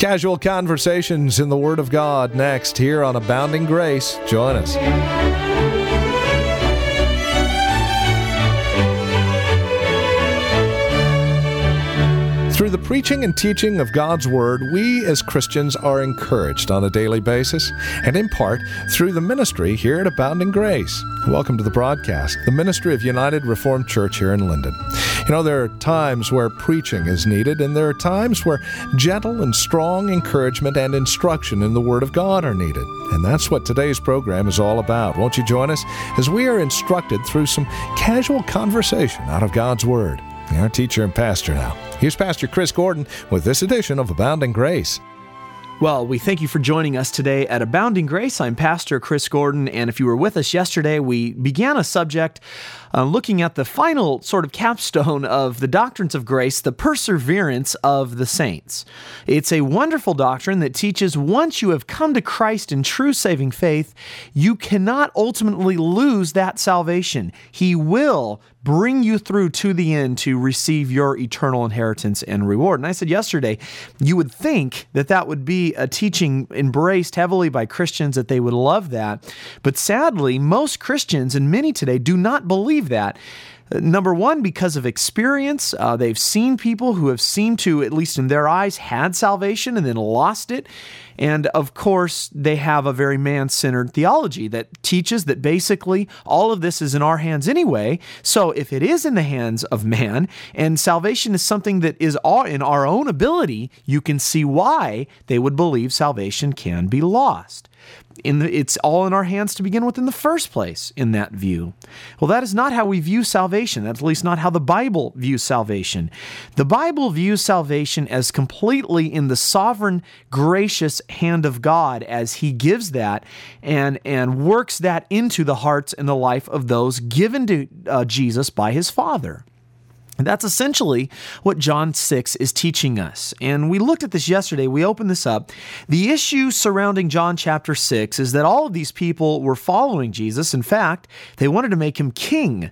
Casual conversations in the Word of God next here on Abounding Grace. Join us. Through the preaching and teaching of God's Word, we as Christians are encouraged on a daily basis, and in part through the ministry here at Abounding Grace. Welcome to the broadcast, the ministry of United Reformed Church here in Linden. You know, there are times where preaching is needed, and there are times where gentle and strong encouragement and instruction in the Word of God are needed. And that's what today's program is all about. Won't you join us as we are instructed through some casual conversation out of God's Word? Our teacher and pastor now. Here's Pastor Chris Gordon with this edition of Abounding Grace. Well, we thank you for joining us today at Abounding Grace. I'm Pastor Chris Gordon, and if you were with us yesterday, we began a subject looking at the final sort of capstone of the doctrines of grace, the perseverance of the saints. It's a wonderful doctrine that teaches once you have come to Christ in true saving faith, you cannot ultimately lose that salvation. He will bring you through to the end to receive your eternal inheritance and reward. And I said yesterday, you would think that that would be a teaching embraced heavily by Christians, that they would love that. But sadly, most Christians, and many today, do not believe that. Number one, because of experience. They've seen people who have seemed to, at least in their eyes, had salvation and then lost it. And of course, they have a very man-centered theology that teaches that basically all of this is in our hands anyway. So if it is in the hands of man, and salvation is something that is in our own ability, you can see why they would believe salvation can be lost. It's all in our hands to begin with in the first place, in that view. Well, that is not how we view salvation. That's at least not how the Bible views salvation. The Bible views salvation as completely in the sovereign, gracious hand of God as He gives that and works that into the hearts and the life of those given to Jesus by His Father. And that's essentially what John 6 is teaching us. And we looked at this yesterday. We opened this up. The issue surrounding John chapter 6 is that all of these people were following Jesus. In fact, they wanted to make Him king.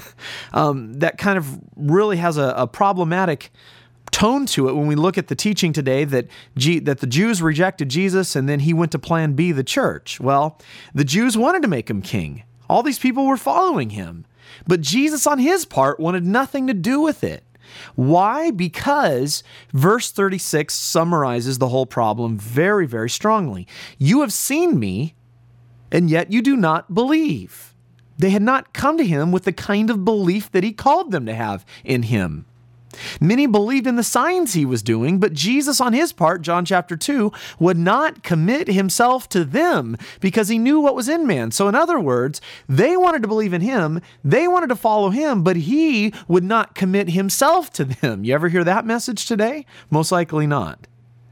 That kind of really has a problematic tone to it when we look at the teaching today that the Jews rejected Jesus and then He went to plan B, the church. Well, the Jews wanted to make Him king. All these people were following Him. But Jesus, on His part, wanted nothing to do with it. Why? Because verse 36 summarizes the whole problem very, very strongly. You have seen me, and yet you do not believe. They had not come to Him with the kind of belief that He called them to have in Him. Many believed in the signs He was doing, but Jesus, on His part, John chapter 2, would not commit Himself to them because He knew what was in man. So in other words, they wanted to believe in Him, they wanted to follow Him, but He would not commit Himself to them. You ever hear that message today? Most likely not.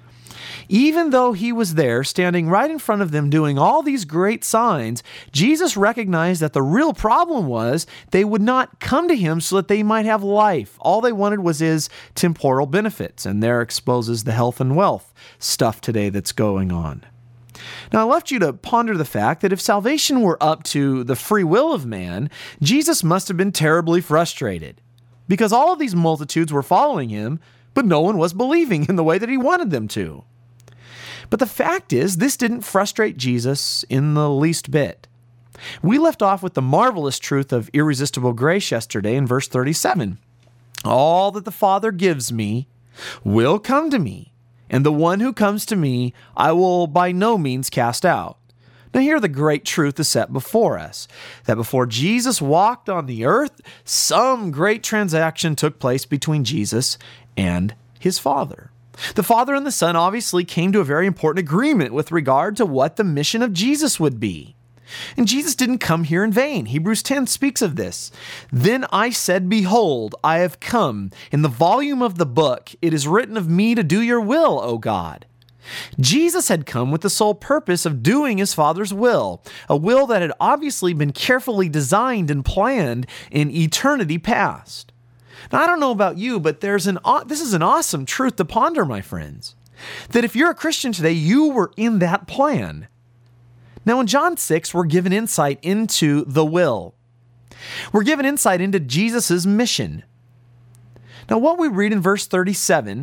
Even though He was there, standing right in front of them, doing all these great signs, Jesus recognized that the real problem was they would not come to Him so that they might have life. All they wanted was His temporal benefits, and there exposes the health and wealth stuff today that's going on. Now, I left you to ponder the fact that if salvation were up to the free will of man, Jesus must have been terribly frustrated, because all of these multitudes were following Him, but no one was believing in the way that He wanted them to. But the fact is, this didn't frustrate Jesus in the least bit. We left off with the marvelous truth of irresistible grace yesterday in verse 37. All that the Father gives me will come to me, and the one who comes to me I will by no means cast out. Now here the great truth is set before us, that before Jesus walked on the earth, some great transaction took place between Jesus and His Father. The Father and the Son obviously came to a very important agreement with regard to what the mission of Jesus would be. And Jesus didn't come here in vain. Hebrews 10 speaks of this. Then I said, behold, I have come. In the volume of the book, it is written of me to do your will, O God. Jesus had come with the sole purpose of doing His Father's will, a will that had obviously been carefully designed and planned in eternity past. Now, I don't know about you, but this is an awesome truth to ponder, my friends, that if you're a Christian today, you were in that plan. Now, in John 6, we're given insight into the will. We're given insight into Jesus' mission. Now, what we read in verse 37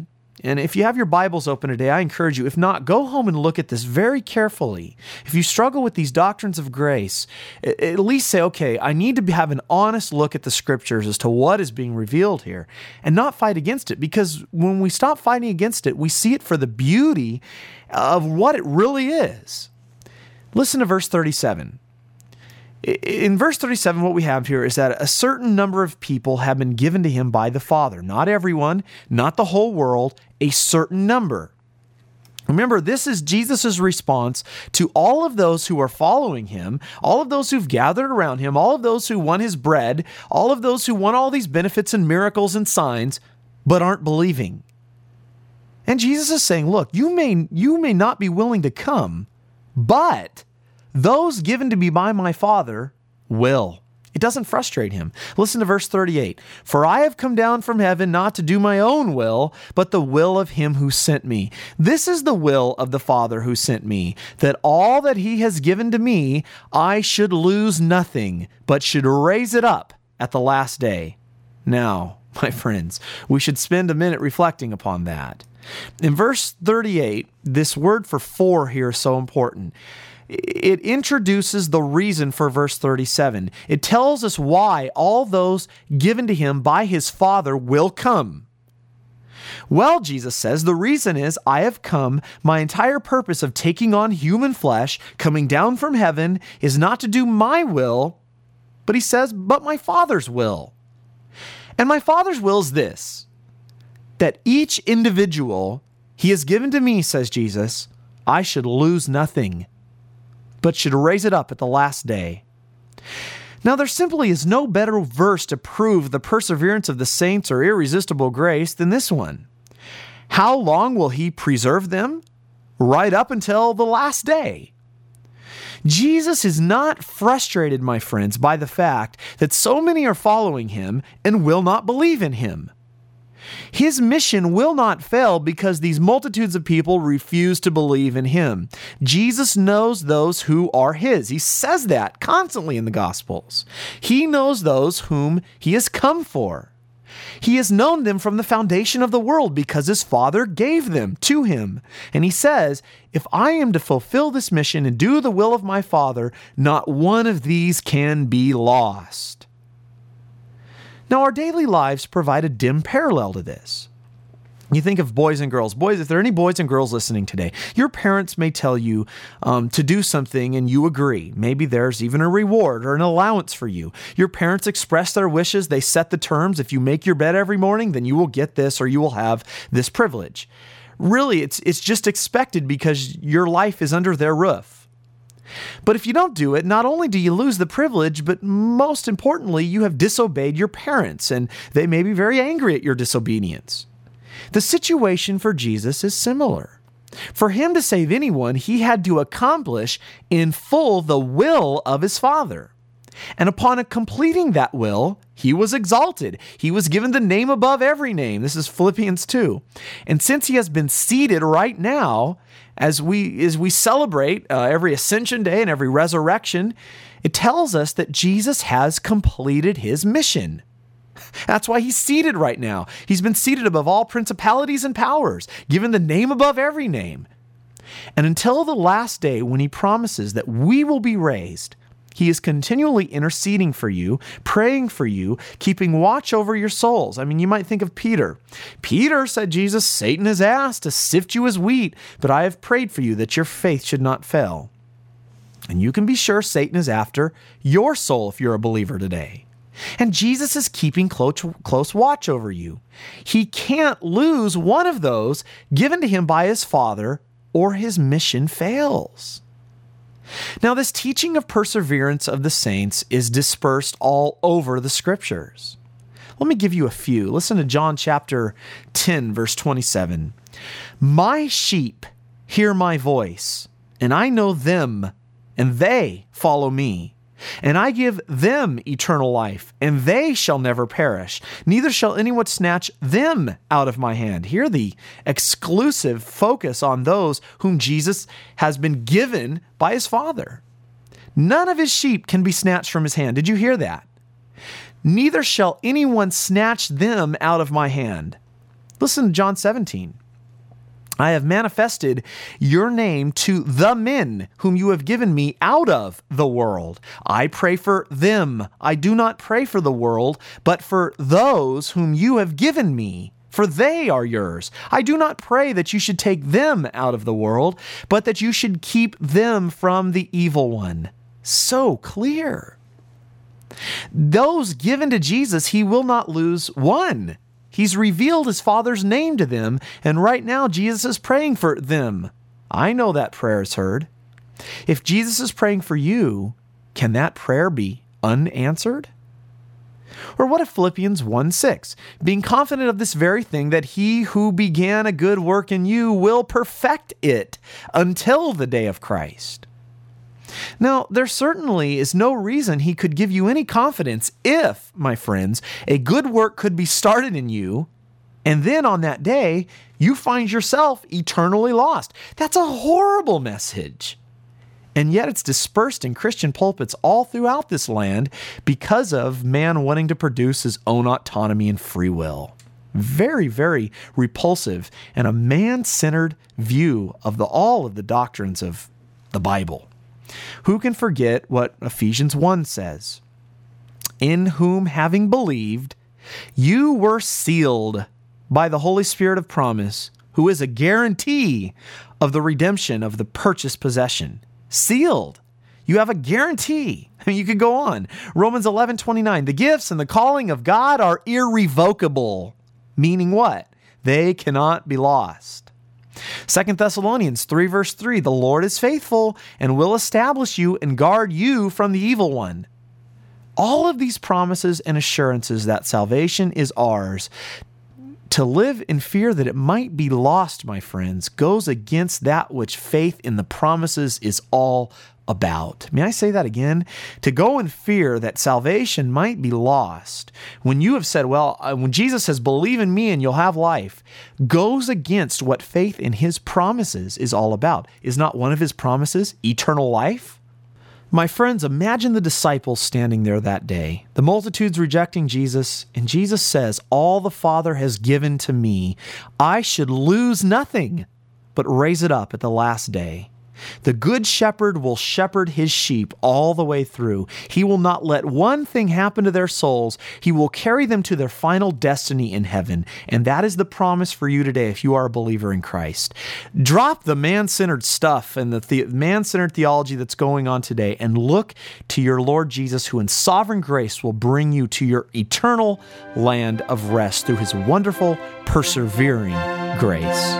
And if you have your Bibles open today, I encourage you, if not, go home and look at this very carefully. If you struggle with these doctrines of grace, at least say, okay, I need to have an honest look at the Scriptures as to what is being revealed here and not fight against it. Because when we stop fighting against it, we see it for the beauty of what it really is. Listen to verse 37. In verse 37, what we have here is that a certain number of people have been given to him by the Father. Not everyone, not the whole world, a certain number. Remember, this is Jesus' response to all of those who are following him, all of those who've gathered around him, all of those who want his bread, all of those who want all these benefits and miracles and signs, but aren't believing. And Jesus is saying, look, you may not be willing to come, but those given to me by my Father will. It doesn't frustrate him. Listen to verse 38. For I have come down from heaven not to do my own will, but the will of him who sent me. This is the will of the Father who sent me, that all that he has given to me, I should lose nothing, but should raise it up at the last day. Now, my friends, we should spend a minute reflecting upon that. In verse 38, this word for here is so important. It introduces the reason for verse 37. It tells us why all those given to him by his Father will come. Well, Jesus says, the reason is I have come. My entire purpose of taking on human flesh, coming down from heaven, is not to do my will, but he says, but my Father's will. And my Father's will is this, that each individual he has given to me, says Jesus, I should lose nothing, but should raise it up at the last day. Now, there simply is no better verse to prove the perseverance of the saints or irresistible grace than this one. How long will he preserve them? Right up until the last day. Jesus is not frustrated, my friends, by the fact that so many are following him and will not believe in him. His mission will not fail because these multitudes of people refuse to believe in him. Jesus knows those who are his. He says that constantly in the Gospels. He knows those whom he has come for. He has known them from the foundation of the world because his Father gave them to him. And he says, if I am to fulfill this mission and do the will of my Father, not one of these can be lost. Now, our daily lives provide a dim parallel to this. You think of boys and girls. Boys, if there are any boys and girls listening today, your parents may tell you to do something and you agree. Maybe there's even a reward or an allowance for you. Your parents express their wishes. They set the terms. If you make your bed every morning, then you will get this or you will have this privilege. Really, it's just expected because your life is under their roof. But if you don't do it, not only do you lose the privilege, but most importantly, you have disobeyed your parents, and they may be very angry at your disobedience. The situation for Jesus is similar. For him to save anyone, he had to accomplish in full the will of his Father. And upon completing that will, he was exalted. He was given the name above every name. This is Philippians 2. And since he has been seated right now, as we celebrate every Ascension Day and every resurrection, it tells us that Jesus has completed his mission. That's why he's seated right now. He's been seated above all principalities and powers, given the name above every name. And until the last day when he promises that we will be raised, he is continually interceding for you, praying for you, keeping watch over your souls. I mean, you might think of Peter. Peter, said Jesus, Satan has asked to sift you as wheat, but I have prayed for you that your faith should not fail. And you can be sure Satan is after your soul if you're a believer today. And Jesus is keeping close watch over you. He can't lose one of those given to him by his Father, or his mission fails. Now, this teaching of perseverance of the saints is dispersed all over the Scriptures. Let me give you a few. Listen to John chapter 10, verse 27. My sheep hear my voice, and I know them, and they follow me. And I give them eternal life, and they shall never perish. Neither shall anyone snatch them out of my hand. Hear the exclusive focus on those whom Jesus has been given by his Father. None of his sheep can be snatched from his hand. Did you hear that? Neither shall anyone snatch them out of my hand. Listen to John 17. I have manifested your name to the men whom you have given me out of the world. I pray for them. I do not pray for the world, but for those whom you have given me, for they are yours. I do not pray that you should take them out of the world, but that you should keep them from the evil one. So clear. Those given to Jesus, he will not lose one. He's revealed his Father's name to them, and right now Jesus is praying for them. I know that prayer is heard. If Jesus is praying for you, can that prayer be unanswered? Or what if Philippians 1:6, being confident of this very thing, that he who began a good work in you will perfect it until the day of Christ? Now, there certainly is no reason he could give you any confidence if, my friends, a good work could be started in you, and then on that day, you find yourself eternally lost. That's a horrible message. And yet it's dispersed in Christian pulpits all throughout this land because of man wanting to produce his own autonomy and free will. Very, very repulsive and a man-centered view of all of the doctrines of the Bible. Who can forget what Ephesians 1 says? In whom, having believed, you were sealed by the Holy Spirit of promise, who is a guarantee of the redemption of the purchased possession. Sealed. You have a guarantee. I mean, you could go on. Romans 11:29. The gifts and the calling of God are irrevocable. Meaning what? They cannot be lost. 2 Thessalonians 3 verse 3, the Lord is faithful and will establish you and guard you from the evil one. All of these promises and assurances that salvation is ours, to live in fear that it might be lost, my friends, goes against that which faith in the promises is all about. May I say that again? To go in fear that salvation might be lost, when you have said, well, when Jesus says, believe in me and you'll have life, goes against what faith in his promises is all about. Is not one of his promises eternal life? My friends, imagine the disciples standing there that day, the multitudes rejecting Jesus, and Jesus says, all the Father has given to me, I should lose nothing, but raise it up at the last day. The good shepherd will shepherd his sheep all the way through. He will not let one thing happen to their souls. He will carry them to their final destiny in heaven. And that is the promise for you today if you are a believer in Christ. Drop the man-centered stuff and the man-centered theology that's going on today and look to your Lord Jesus, who in sovereign grace will bring you to your eternal land of rest through his wonderful, persevering grace.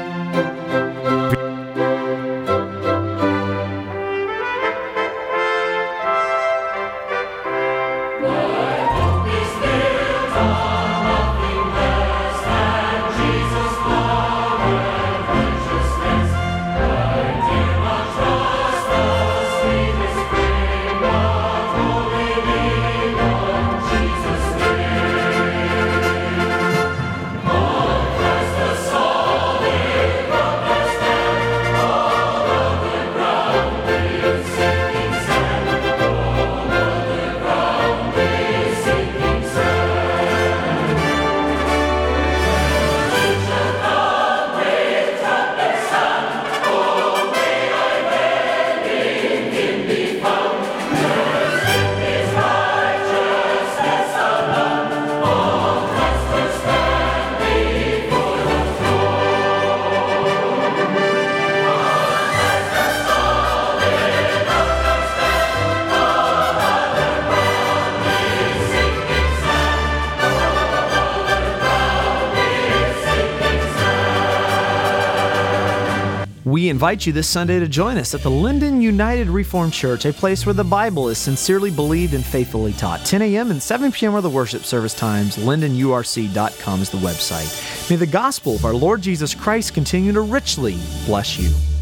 We invite you this Sunday to join us at the Linden United Reformed Church, a place where the Bible is sincerely believed and faithfully taught. 10 a.m. and 7 p.m. are the worship service times. lindenurc.com is the website. May the gospel of our Lord Jesus Christ continue to richly bless you.